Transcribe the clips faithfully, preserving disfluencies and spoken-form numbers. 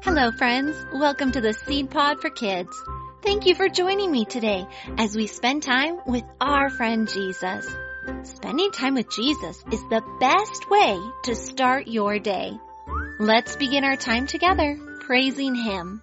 Hello, friends. Welcome to the Seed Pod for Kids. Thank you for joining me today as we spend time with our friend Jesus. Spending time with Jesus is the best way to start your day. Let's begin our time together praising Him.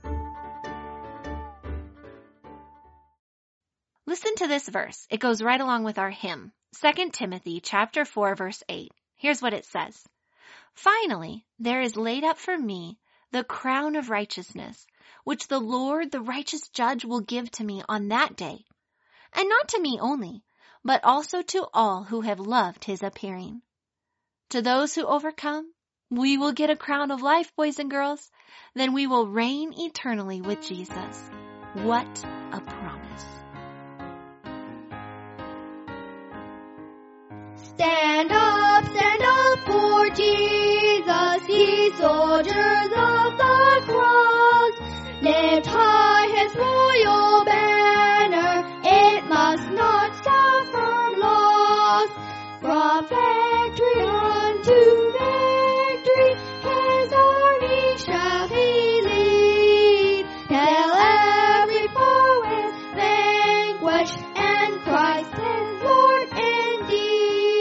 Listen to this verse. It goes right along with our hymn. Second Timothy chapter four, verse eight. Here's what it says. Finally, there is laid up for me the crown of righteousness, which the Lord, the righteous judge, will give to me on that day. And not to me only, but also to all who have loved His appearing. To those who overcome, we will get a crown of life, boys and girls. Then we will reign eternally with Jesus. What a promise. Stand up, stand up for Jesus, ye soldiers of the cross. Lift high His royal banner, it must not suffer loss. From victory unto victory, His army shall He lead. Till every foe is vanquished, and Christ is Lord indeed.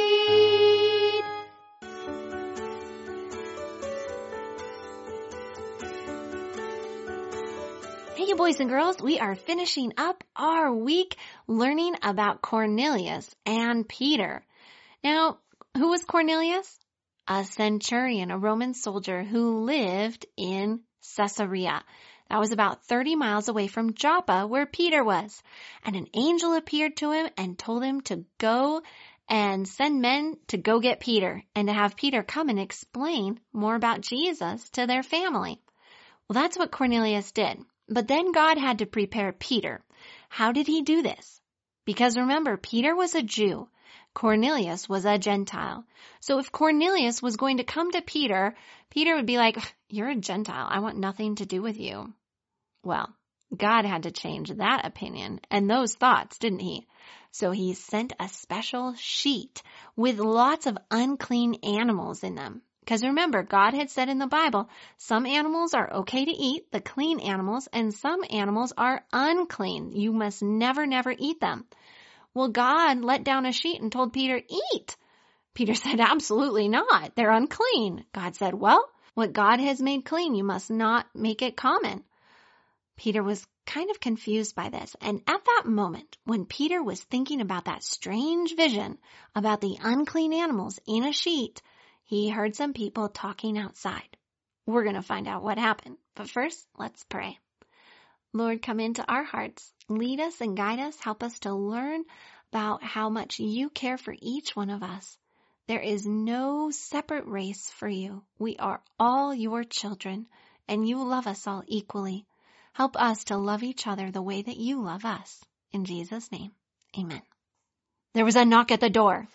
Hey, boys and girls, we are finishing up our week learning about Cornelius and Peter. Now, who was Cornelius? A centurion, a Roman soldier who lived in Caesarea. That was about thirty miles away from Joppa, where Peter was. And an angel appeared to him and told him to go and send men to go get Peter and to have Peter come and explain more about Jesus to their family. Well, that's what Cornelius did. But then God had to prepare Peter. How did He do this? Because remember, Peter was a Jew. Cornelius was a Gentile. So if Cornelius was going to come to Peter, Peter would be like, "You're a Gentile. I want nothing to do with you." Well, God had to change that opinion and those thoughts, didn't He? So He sent a special sheet with lots of unclean animals in them. Because remember, God had said in the Bible, some animals are okay to eat, the clean animals, and some animals are unclean. You must never, never eat them. Well, God let down a sheet and told Peter, eat. Peter said, absolutely not. They're unclean. God said, well, what God has made clean, you must not make it common. Peter was kind of confused by this. And at that moment, when Peter was thinking about that strange vision about the unclean animals in a sheet, he heard some people talking outside. We're going to find out what happened. But first, let's pray. Lord, come into our hearts. Lead us and guide us. Help us to learn about how much You care for each one of us. There is no separate race for You. We are all Your children, and You love us all equally. Help us to love each other the way that You love us. In Jesus' name, amen. There was a knock at the door.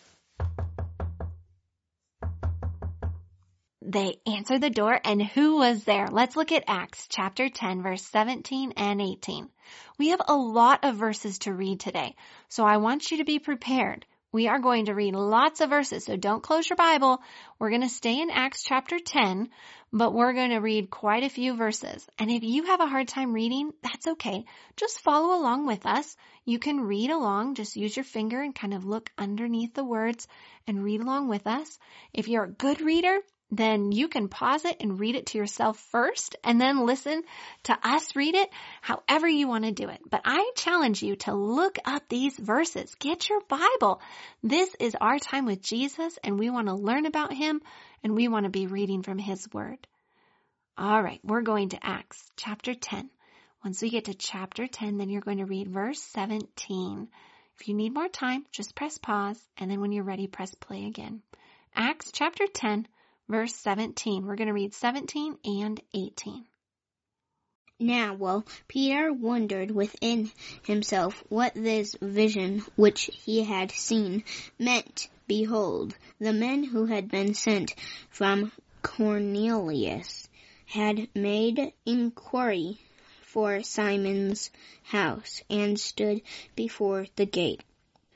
They answered the door, and who was there? Let's look at Acts chapter ten, verse seventeen and eighteen. We have a lot of verses to read today, so I want you to be prepared. We are going to read lots of verses, so don't close your Bible. We're going to stay in Acts chapter ten, but we're going to read quite a few verses. And if you have a hard time reading, that's okay. Just follow along with us. You can read along. Just use your finger and kind of look underneath the words and read along with us. If you're a good reader, then you can pause it and read it to yourself first and then listen to us read it however you want to do it. But I challenge you to look up these verses. Get your Bible. This is our time with Jesus, and we want to learn about Him, and we want to be reading from His Word. All right, we're going to Acts chapter ten. Once we get to chapter ten, then you're going to read verse seventeen. If you need more time, just press pause, and then when you're ready, press play again. Acts chapter ten. Verse seventeen. We're going to read seventeen and eighteen. Now, while Peter wondered within himself what this vision which he had seen meant, behold, the men who had been sent from Cornelius had made inquiry for Simon's house, and stood before the gate.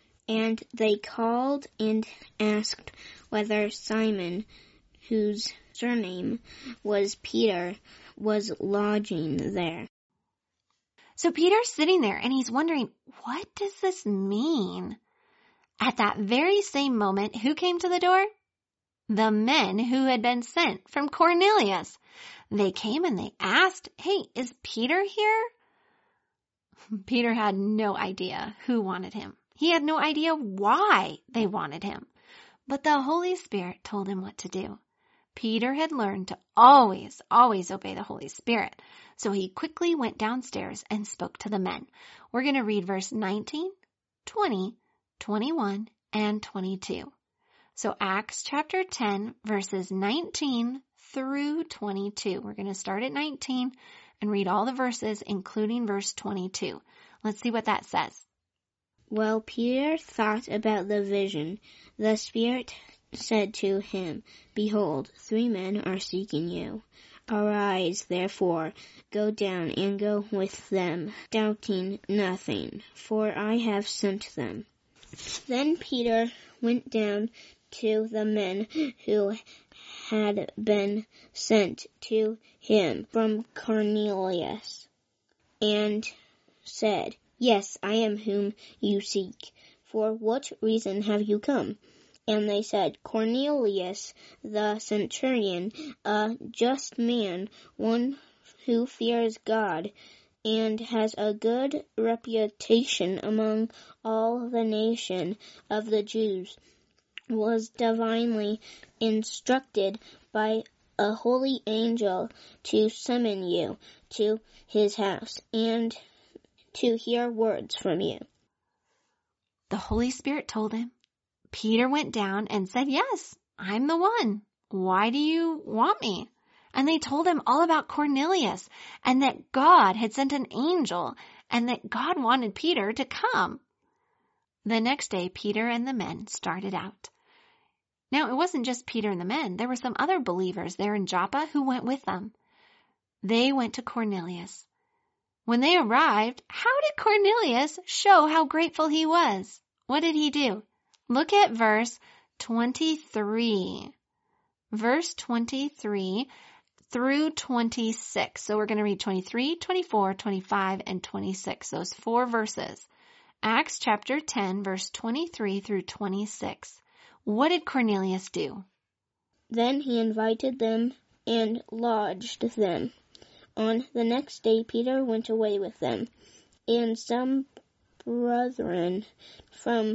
And they called and asked whether Simon, whose surname was Peter, was lodging there. So Peter's sitting there and he's wondering, what does this mean? At that very same moment, who came to the door? The men who had been sent from Cornelius. They came and they asked, hey, is Peter here? Peter had no idea who wanted him. He had no idea why they wanted him. But the Holy Spirit told him what to do. Peter had learned to always, always obey the Holy Spirit. So he quickly went downstairs and spoke to the men. We're going to read verse nineteen, twenty, twenty-one, and twenty-two. So Acts chapter ten, verses nineteen through twenty-two. We're going to start at nineteen and read all the verses, including verse twenty-two. Let's see what that says. While Peter thought about the vision, the Spirit said to him, Behold, three men are seeking you. Arise, therefore, go down and go with them, doubting nothing, for I have sent them. Then Peter went down to the men who had been sent to him from Cornelius, and said, Yes, I am whom you seek. For what reason have you come? And they said, Cornelius the centurion, a just man, one who fears God, and has a good reputation among all the nation of the Jews, was divinely instructed by a holy angel to summon you to his house and to hear words from you. The Holy Spirit told him. Peter went down and said, Yes, I'm the one. Why do you want me? And they told him all about Cornelius and that God had sent an angel and that God wanted Peter to come. The next day, Peter and the men started out. Now, it wasn't just Peter and the men. There were some other believers there in Joppa who went with them. They went to Cornelius. When they arrived, how did Cornelius show how grateful he was? What did he do? Look at verse twenty-three. Verse twenty-three through twenty-six. So we're going to read twenty-three, twenty-four, twenty-five, and twenty-six. Those four verses. Acts chapter ten, verse twenty-three through twenty-six. What did Cornelius do? Then he invited them and lodged them. On the next day, Peter went away with them, and some brethren from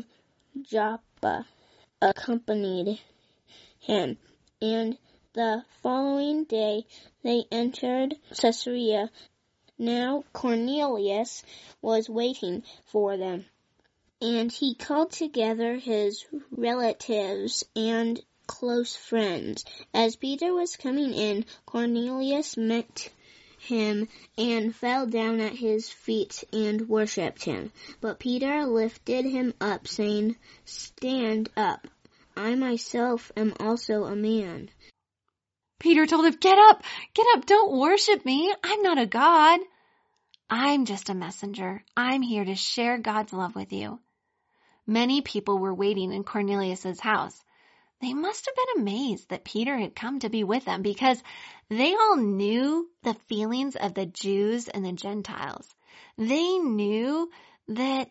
Joppa accompanied him. And the following day, they entered Caesarea. Now Cornelius was waiting for them, and he called together his relatives and close friends. As Peter was coming in, Cornelius met him and fell down at his feet and worshipped him. But Peter lifted him up, saying, Stand up. I myself am also a man. Peter told him, Get up, get up, don't worship me. I'm not a god. I'm just a messenger. I'm here to share God's love with you. Many people were waiting in Cornelius's house. They must have been amazed that Peter had come to be with them because they all knew the feelings of the Jews and the Gentiles. They knew that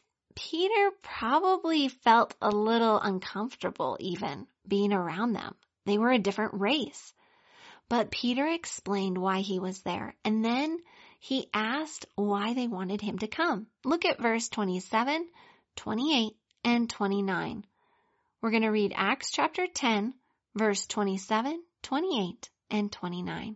Peter probably felt a little uncomfortable even being around them. They were a different race. But Peter explained why he was there, and then he asked why they wanted him to come. Look at verse twenty-seven, twenty-eight, and twenty-nine. We're going to read Acts chapter ten, verse twenty-seven, twenty-eight, and twenty-nine.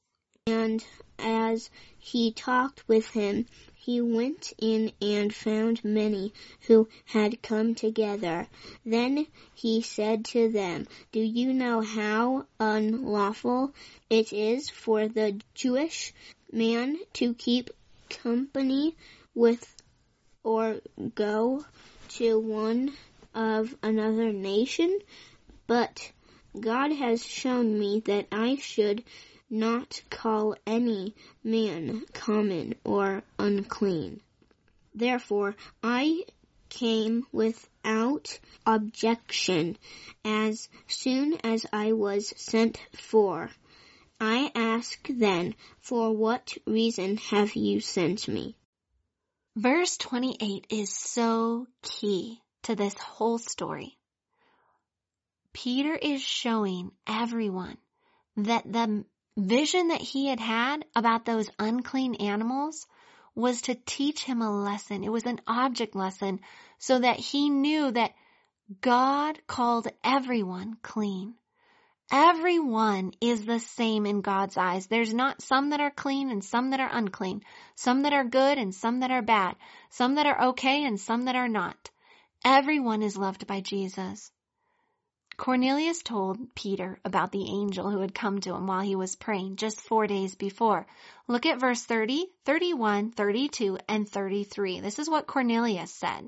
And as he talked with him, he went in and found many who had come together. Then he said to them, Do you know how unlawful it is for the Jewish man to keep company with or go to one of another nation? But God has shown me that I should not call any man common or unclean. Therefore, I came without objection as soon as I was sent for. I ask then, for what reason have you sent me? Verse twenty-eight is so key to this whole story. Peter is showing everyone that the vision that he had had about those unclean animals was to teach him a lesson. It was an object lesson so that he knew that God called everyone clean. Everyone is the same in God's eyes. There's not some that are clean and some that are unclean, some that are good and some that are bad, some that are okay and some that are not. Everyone is loved by Jesus. Cornelius told Peter about the angel who had come to him while he was praying just four days before. Look at verse thirty, thirty-one, thirty-two, and thirty-three. This is what Cornelius said.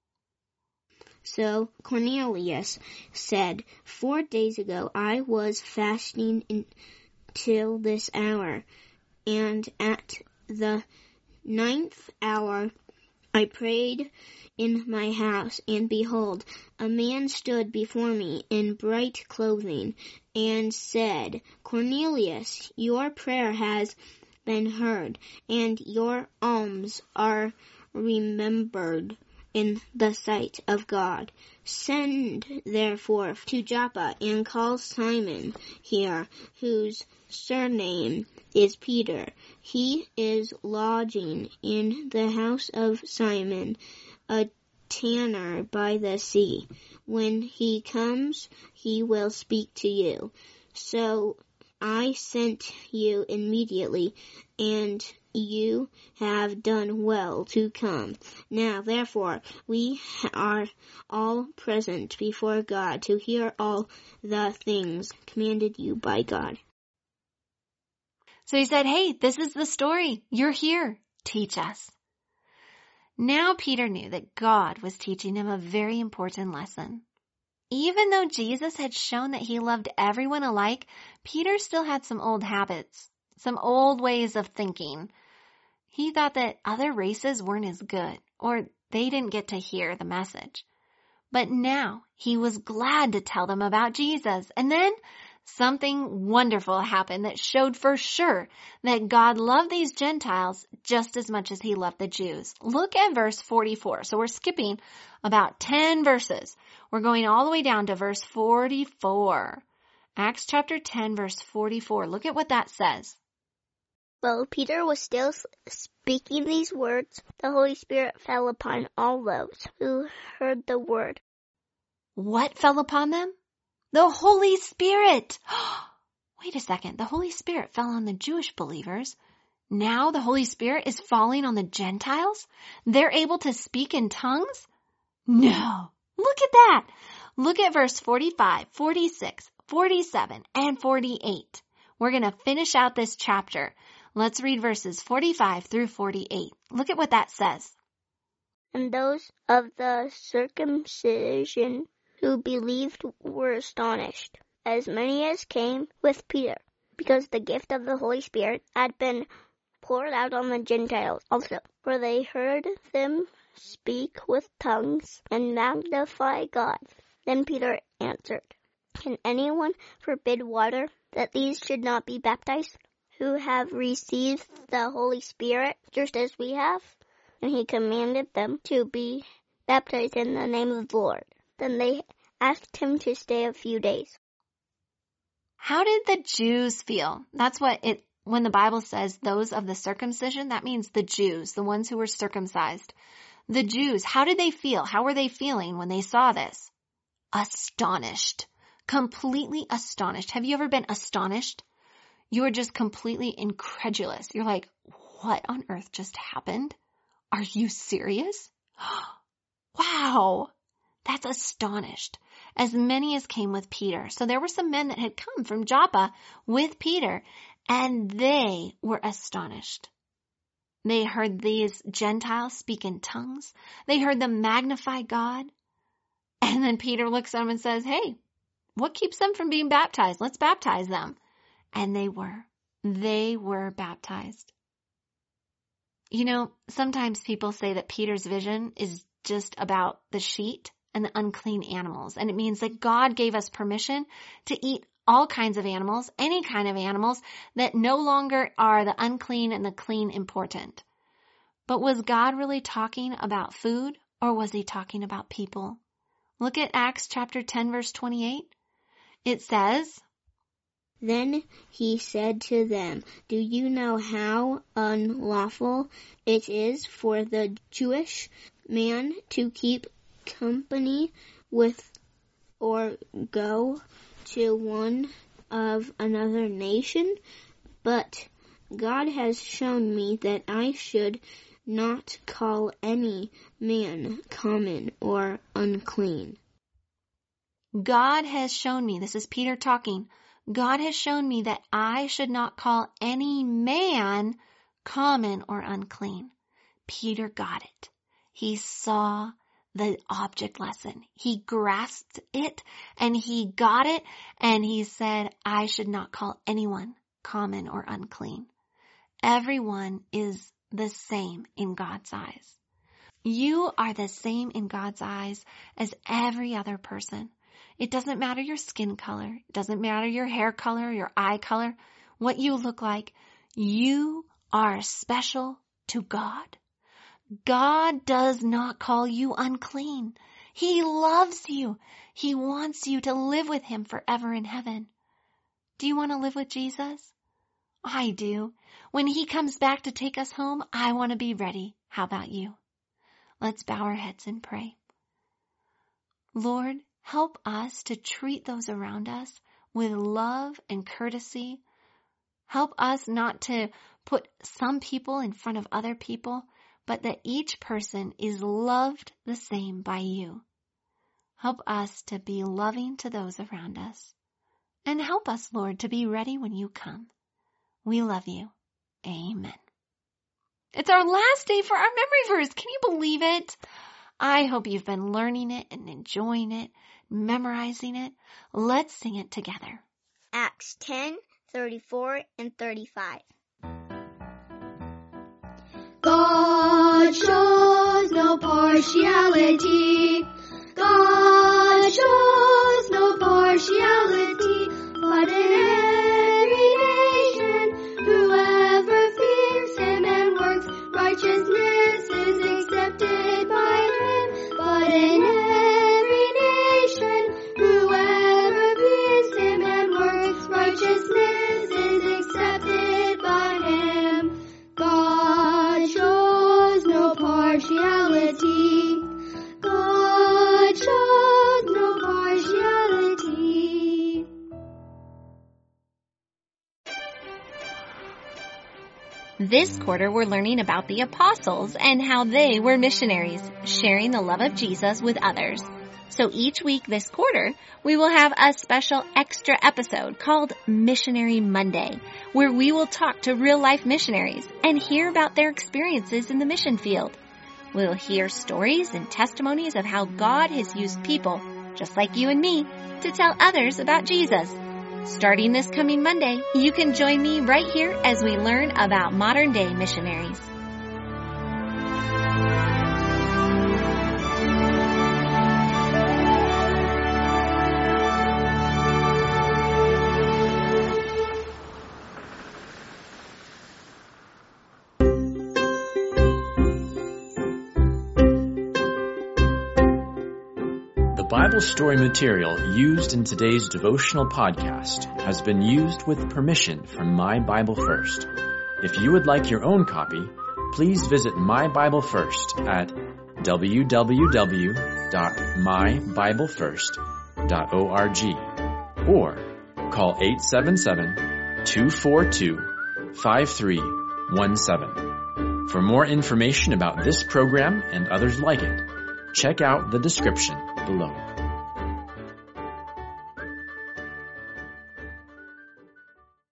So Cornelius said, Four days ago I was fasting until this hour, and at the ninth hour I prayed in my house, and behold, a man stood before me in bright clothing, and said, Cornelius, your prayer has been heard, and your alms are remembered in the sight of God. Send therefore to Joppa, and call Simon here, whose surname is Peter. He is lodging in the house of Simon, a tanner by the sea. When he comes, he will speak to you. So I sent you immediately, and you have done well to come. Now, therefore, we are all present before God to hear all the things commanded you by God. So he said, hey, this is the story. You're here. Teach us. Now Peter knew that God was teaching him a very important lesson. Even though Jesus had shown that he loved everyone alike, Peter still had some old habits, some old ways of thinking. He thought that other races weren't as good, or they didn't get to hear the message. But now he was glad to tell them about Jesus. And then something wonderful happened that showed for sure that God loved these Gentiles just as much as he loved the Jews. Look at verse forty-four. So we're skipping about ten verses. We're going all the way down to verse forty-four. Acts chapter ten, verse forty-four. Look at what that says. While Peter was still speaking these words, the Holy Spirit fell upon all those who heard the word. What fell upon them? The Holy Spirit. Wait a second. The Holy Spirit fell on the Jewish believers. Now the Holy Spirit is falling on the Gentiles? They're able to speak in tongues? No. Look at that. Look at verse forty-five, forty-six, forty-seven, and forty-eight. We're going to finish out this chapter. Let's read verses forty-five through forty-eight. Look at what that says. And those of the circumcision who believed were astonished, as many as came with Peter, because the gift of the Holy Spirit had been poured out on the Gentiles also. For they heard them speak with tongues and magnify God. Then Peter answered, Can anyone forbid water that these should not be baptized, who have received the Holy Spirit just as we have? And he commanded them to be baptized in the name of the Lord. Then they asked him to stay a few days. How did the Jews feel? That's what it, when the Bible says those of the circumcision, that means the Jews, the ones who were circumcised. The Jews, how did they feel? How were they feeling when they saw this? Astonished. Completely astonished. Have you ever been astonished? You are just completely incredulous. You're like, what on earth just happened? Are you serious? Wow. That's astonished. As many as came with Peter. So there were some men that had come from Joppa with Peter, and they were astonished. They heard these Gentiles speak in tongues. They heard them magnify God. And then Peter looks at them and says, hey, what keeps them from being baptized? Let's baptize them. And they were. They were baptized. You know, sometimes people say that Peter's vision is just about the sheet and the unclean animals. And it means that God gave us permission to eat all kinds of animals, any kind of animals, that no longer are the unclean and the clean important. But was God really talking about food, or was he talking about people? Look at Acts chapter ten, verse twenty-eight. It says, Then he said to them, Do you know how unlawful it is for the Jewish man to keep company with or go to one of another nation? But God has shown me that I should not call any man common or unclean. God has shown me, this is Peter talking, God has shown me that I should not call any man common or unclean. Peter got it. He saw the object lesson. He grasped it and he got it, and he said, I should not call anyone common or unclean. Everyone is the same in God's eyes. You are the same in God's eyes as every other person. It doesn't matter your skin color. It doesn't matter your hair color, your eye color, what you look like. You are special to God. God does not call you unclean. He loves you. He wants you to live with him forever in heaven. Do you want to live with Jesus? I do. When he comes back to take us home, I want to be ready. How about you? Let's bow our heads and pray. Lord, help us to treat those around us with love and courtesy. Help us not to put some people in front of other people, but that each person is loved the same by you. Help us to be loving to those around us. And help us, Lord, to be ready when you come. We love you. Amen. It's our last day for our memory verse. Can you believe it? I hope you've been learning it and enjoying it, memorizing it. Let's sing it together. Acts ten, thirty-four and thirty-five. God shows no partiality. God shows no partiality, but in every nation, whoever fears him and works righteousness is accepted by him. But in every nation, whoever fears him and works righteousness is accepted by him. God shows no partiality. God shows no partiality. This quarter, we're learning about the apostles and how they were missionaries, sharing the love of Jesus with others. So each week this quarter, we will have a special extra episode called Missionary Monday, where we will talk to real-life missionaries and hear about their experiences in the mission field. We'll hear stories and testimonies of how God has used people, just like you and me, to tell others about Jesus. Starting this coming Monday, you can join me right here as we learn about modern-day missionaries. The Bible story material used in today's devotional podcast has been used with permission from My Bible First. If you would like your own copy, please visit My Bible First at w w w dot my bible first dot org or call eight seven seven, two four two, five three one seven. For more information about this program and others like it, check out the description below.